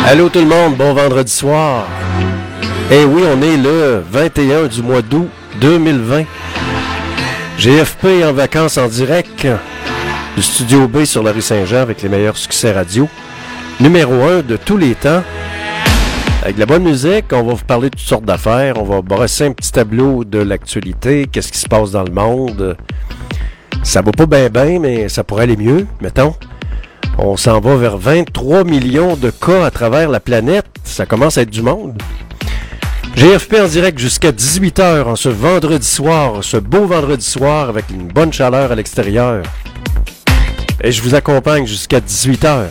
Allô tout le monde, bon vendredi soir. Eh oui, on est le 21 du mois d'août 2020. GFP en vacances en direct du Studio B sur la rue Saint-Jean avec les meilleurs succès radio. Numéro 1 de tous les temps. Avec de la bonne musique, on va vous parler de toutes sortes d'affaires. On va brosser un petit tableau de l'actualité, qu'est-ce qui se passe dans le monde. Ça va pas bien, mais ça pourrait aller mieux, mettons. On s'en va vers 23 millions de cas à travers la planète. Ça commence à être du monde. GFP en direct jusqu'à 18h en ce vendredi soir, ce beau vendredi soir avec une bonne chaleur à l'extérieur. Et je vous accompagne jusqu'à 18h.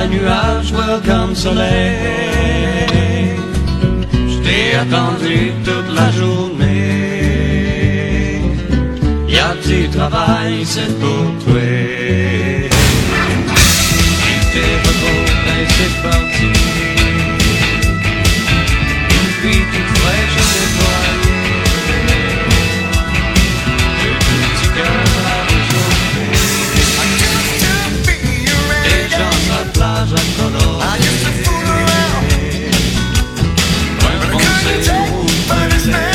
bye nuage, welcome soleil. Je t'ai attendu toute la journée. Y'a du travail, c'est pour toi. Tu t'es retrouvé, c'est parti. Une pluie toute fraîche et nettoyée. Le tout petit cœur à réchauffer. Des gens à la plage à colorer. Un foncé au brûlé.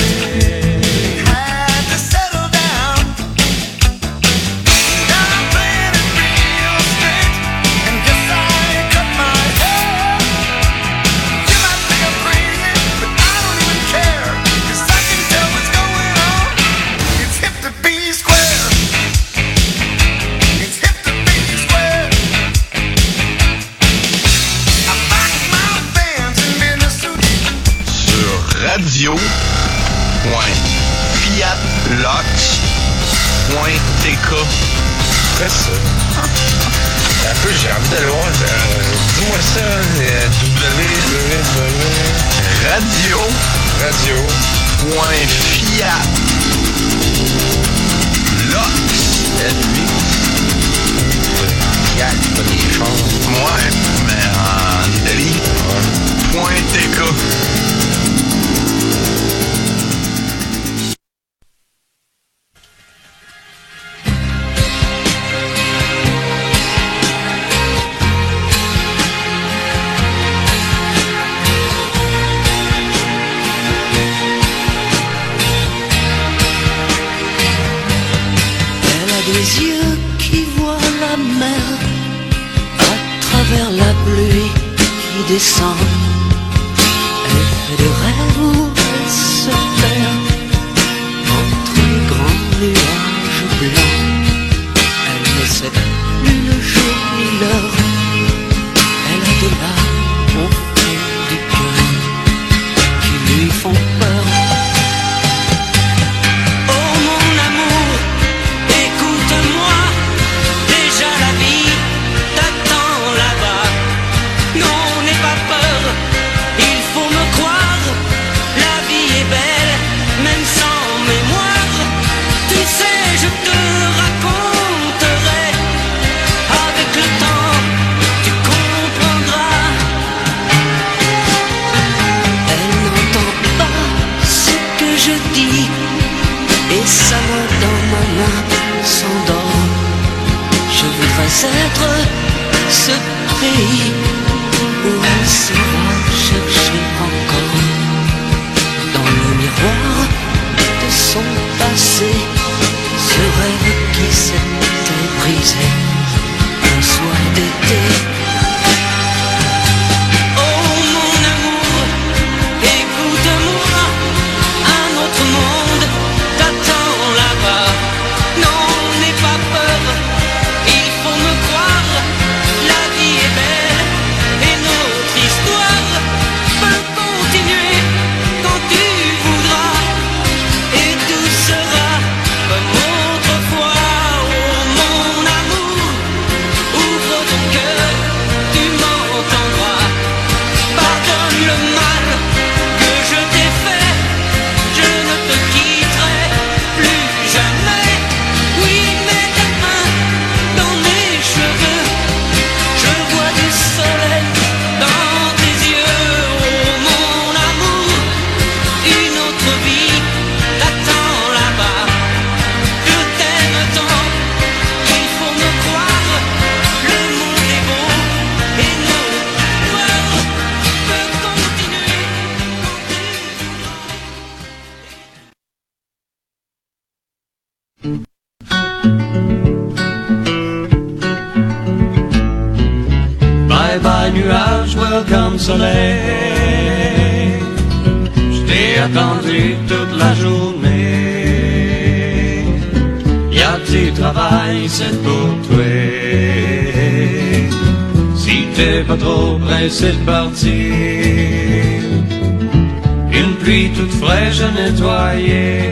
radio.fiatlox.tk. C'est ça. Un peu, j'ai envie de le voir. Dis-moi ça, Fiat, pas des chars. Ouais, mais en Italie. .tk. Des yeux qui voient la mer à travers la pluie qui descend. Elle fait des rêves où elle se perd entre les grands nuages blancs. Elle ne sait plus le jour ni l'heure. Elle a des larmes au fond du cœur qui lui font peur. Être ce pays où elle sera chercher encore dans le miroir de son passé, ce rêve qui s'était brisé un soir d'été. Oh mon amour, écoute-moi, un autre monde t'attend là-bas. Non, n'aie pas peur. Bye bye nuage, welcome soleil. Je t'ai attendu toute la journée. Y'a du travail, c'est pour toi. Si t'es pas trop pressé de partir, une pluie toute fraîche à nettoyer,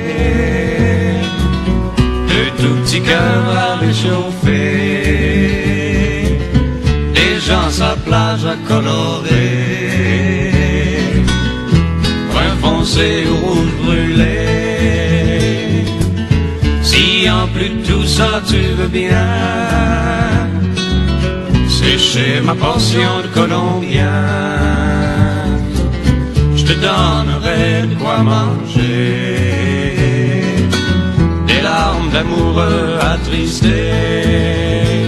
deux tout petits cœurs à réchauffer. gens sa plage à colorer, brun foncé ou rouge brûlé. Si en plus de tout ça tu veux bien sécher ma portion de colombien, je te donnerai de quoi manger, des larmes d'amoureux attristés.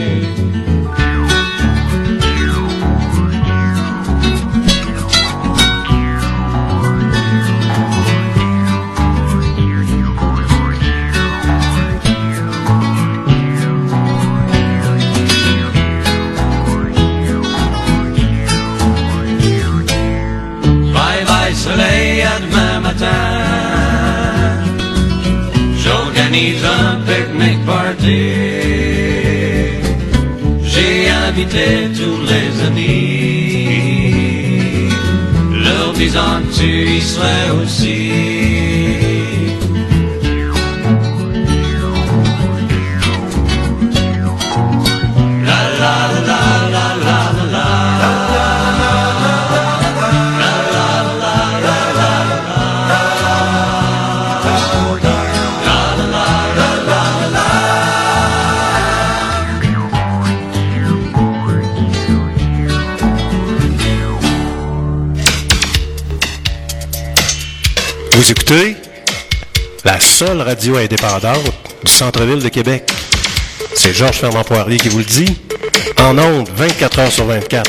Soleil, à demain matin, j'organise un pique-nique party. J'ai invité tous les amis, leur disant que tu y serais aussi. La la la la la la la. Vous écoutez la seule radio indépendante du centre-ville de Québec. C'est Georges Fernand Poirier qui vous le dit, en ondes 24 heures sur 24.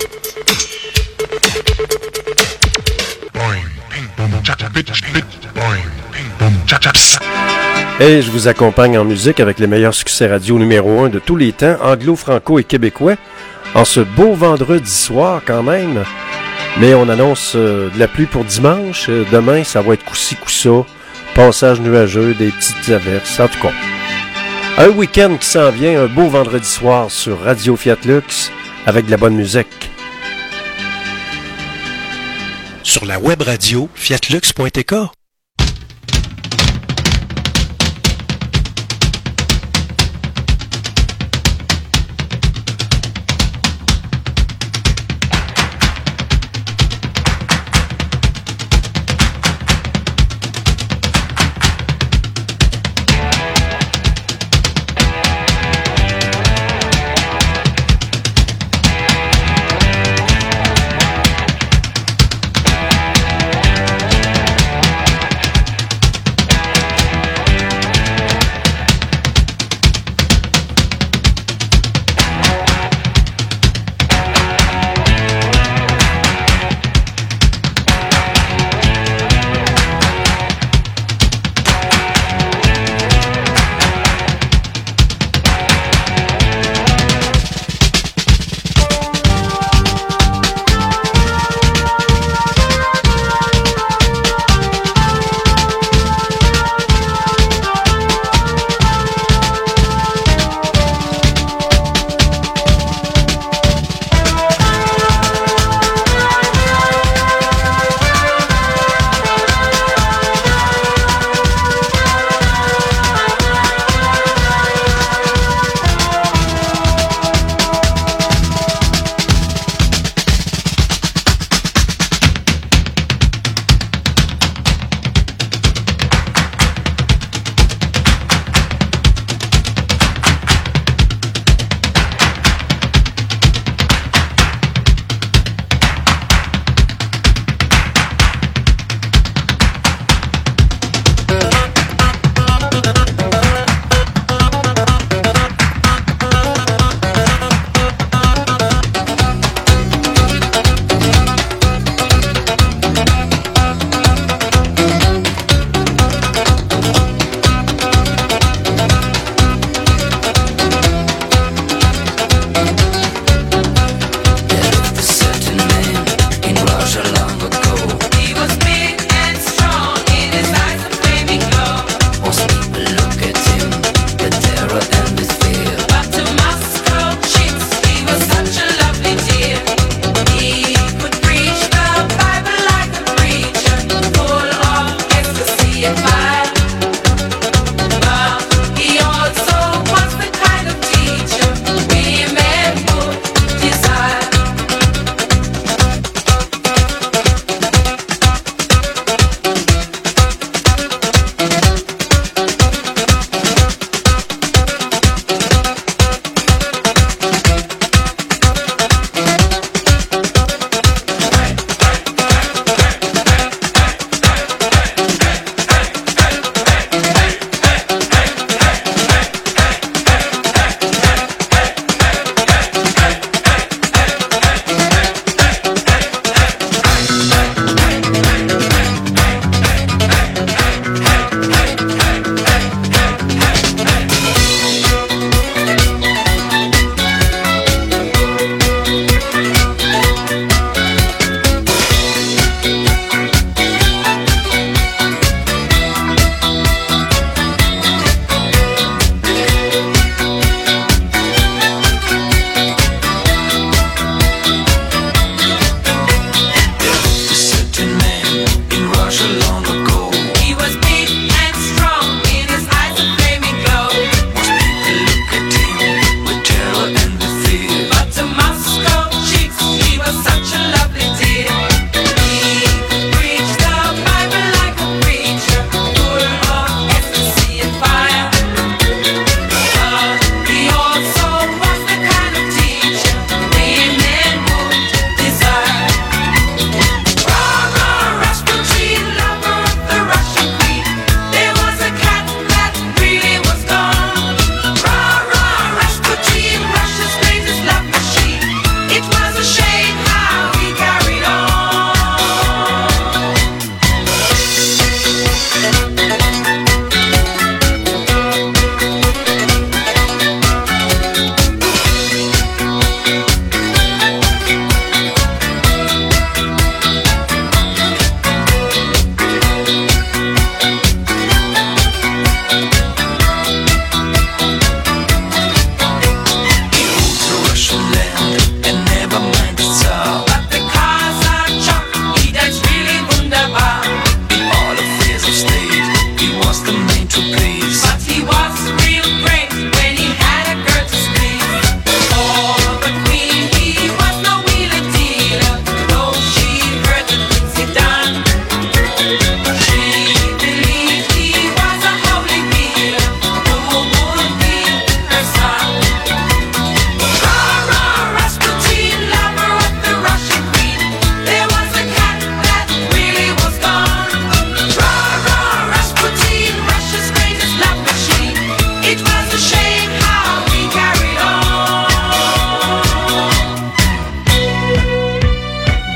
Et je vous accompagne en musique avec les meilleurs succès radio numéro 1 de tous les temps, anglo-franco et québécois, en ce beau vendredi soir quand même. Mais on annonce de la pluie pour dimanche. Demain, ça va être coup-ci, coup-ça. Passage nuageux, des petites averses. En tout cas, un week-end qui s'en vient, un beau vendredi soir sur Radio Fiat Lux avec de la bonne musique. Sur la web radio fiatlux.tk.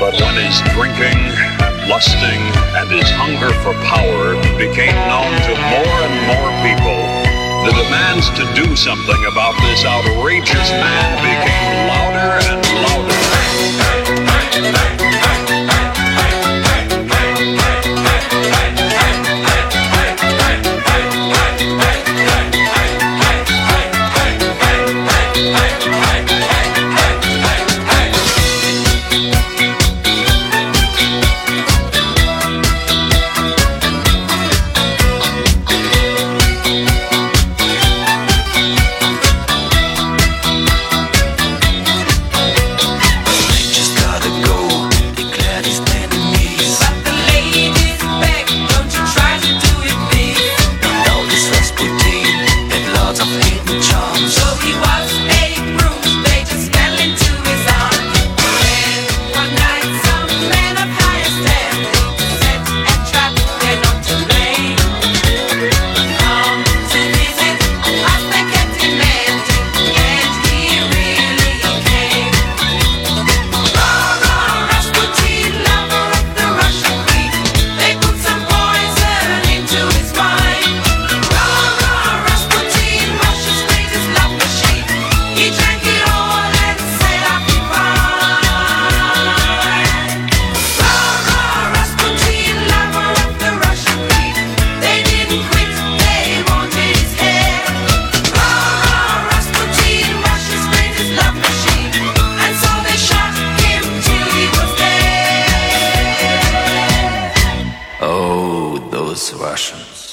But when his drinking and lusting and his hunger for power became known to more and more people, the demands to do something about this outrageous man became louder and louder. Russians.